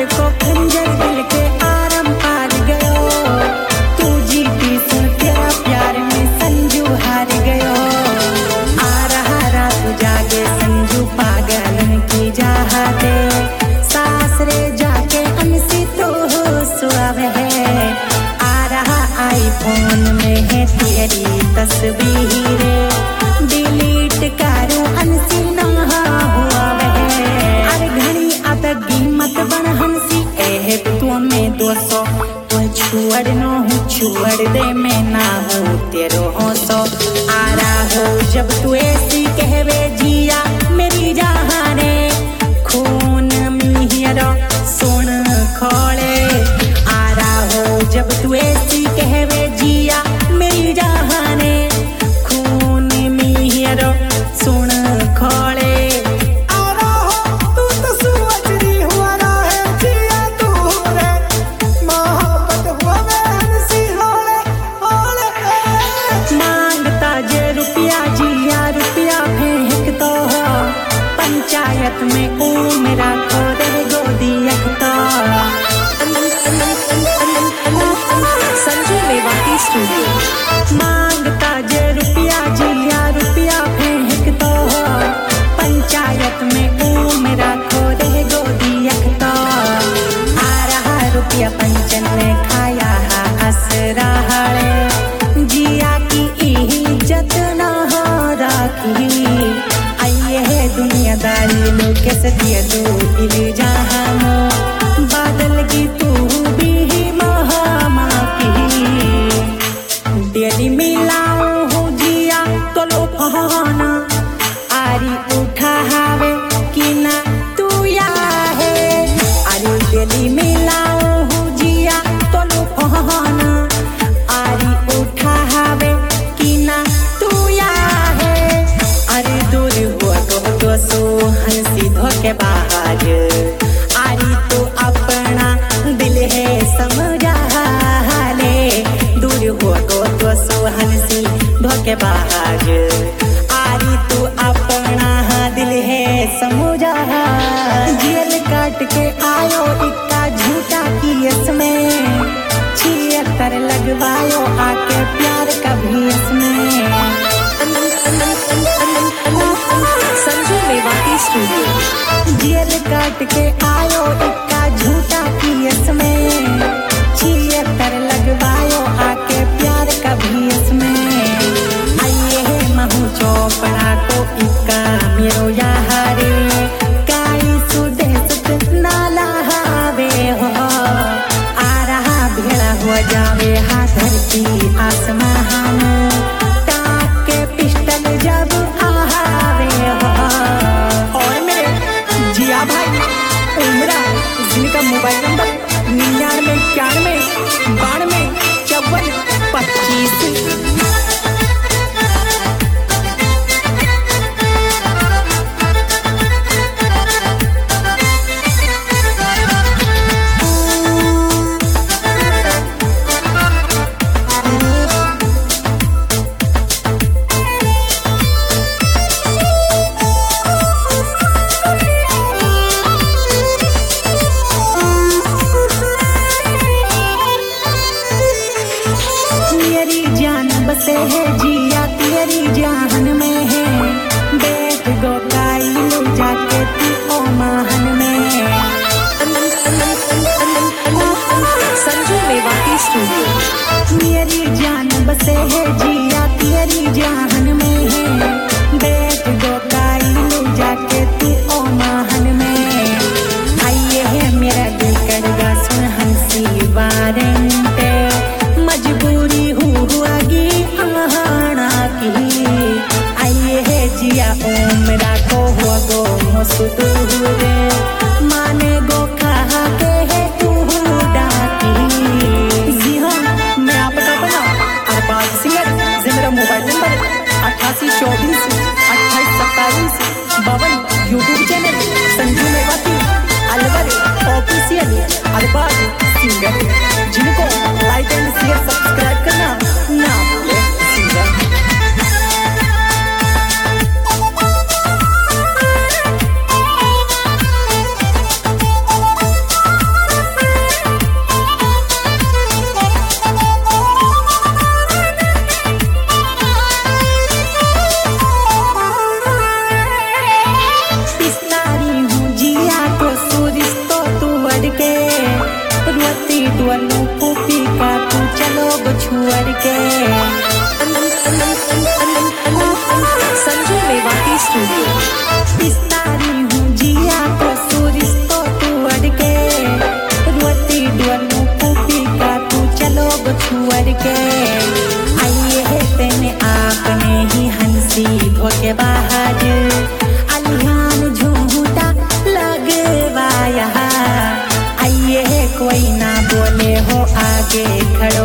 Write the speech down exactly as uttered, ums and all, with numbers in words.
प्यार को खंजर दिल के आरम पार गयो, तू जीती सुन तेरा प्यार में संजू हार गयो। आ रहा रात जागे संजू पागलन की चाहते, सासरे जाके अंसी तो सुआवे है। आ रहा आईफोन में है तेरी तस्वीरें, डिलीट करूं अंसी ना हुआ वह। अरे घड़ी अब कीमत बन हंसी एह तू में दो सौ, तो छुअड़ नो हूँ छुअड़ दे मैं ना हूँ तेरो हो सो। आ रहा हो जब तू ऐसी कहवे जिया मेरी जहाने, खून मिहिरो सुन खोले। आ रहा हो जब तू ऐसी कहवे जिया मेरी जहाने, खून मिहिरो सुन खोले। पंचायत में ओ मेरा खोदे गोदी अखता। संजू मेवाती स्टूडियो। मांगता जे रुपया जिया रुपया फेंक तो, पंचायत में ओ मेरा खोदे गोदी अखता। आ रहा रुपया पंचन ने खाया हा असरा हड़े, जिया की इज्जत ना हो राखी। दुनियादारी लोग कैसे दिए तू इली जहानो, बादल की तू भी महामा की। डेली मिलाओ हो जिया तो लो फहाना, आरी उठा हावे कि ना तू या है। आरी डेली मिलाओ हो जिया तो लो फहाना, आरी उठा हावे कि ना तू या है। अरे दूर हुआ तो सो हंसी धोके बाहर, आरी तो अपना दिल है समझा ले। दूर हुआ तो सो हंसी धोके बाहर, आरी तो अपना दिल है समझा। जेल काट के आयो इक्का झूठा की इसमें, छिहत्तर लगवायो आके प्यार का भी इसमें। संजू मेवाती स्टूडियो। जेल काट के आयो इक्का झूठा की इसमें, छिहत्तर लगवायो आके प्यार का भी इसमें। आइए है महू चोपड़ा को इक्का मेरो यारे, काई सुदे सुत नाला हावे हो। आ रहा भेड़ा हो जावे हा धरती आसमान, टाक के पिस्टल जब आहावे हो। जिया भाई उमरा जिनका मोबाइल नंबर निन्यानवे इक्यानवे बानवे चौवन पच्चीस। बसे है जिया तेरी जान में है, बैठ गो काई लो जाके तू ओ महान में। संजू मेवाती स्टूडियो। मेरी जान बसे है जिया तेरी जान में है, बैठ गो काई लो जाके तू ओ महान में। आइए है मेरा दिल करेगा सुन हंसी वारंटे, मजबूरी हुआ गी आहाना की। आइए है जिया उमरा को हुआ गो मसुदूरे, माने गो खा के है तू डाकी। जी हाँ मैं आपका बना अरबाज सिंगर, जे मेरा मोबाइल नंबर अट्ठासी चौबीस अट्ठाईस सत्ताईस बावन। YouTube channel Sanju Mewati Alwar official Arbaz singer, जिनको लाइक एंड शेयर सब्सक्राइब करना ना भूले। सिंगर के रोती डोलू पुपी का तू चलो गो छुअर के संजू मेवाती स्टूडियो पिस्तारी हूँ जिया तो सूरिस तो तुअर के रोती डोलू पुपी का तू चलो गो छुअर के आइए है तेने आपने ही हंसी धोके बाहर अलिहान झूठा लगवाया आइए है कोई ना बोले हो आगे खड़ो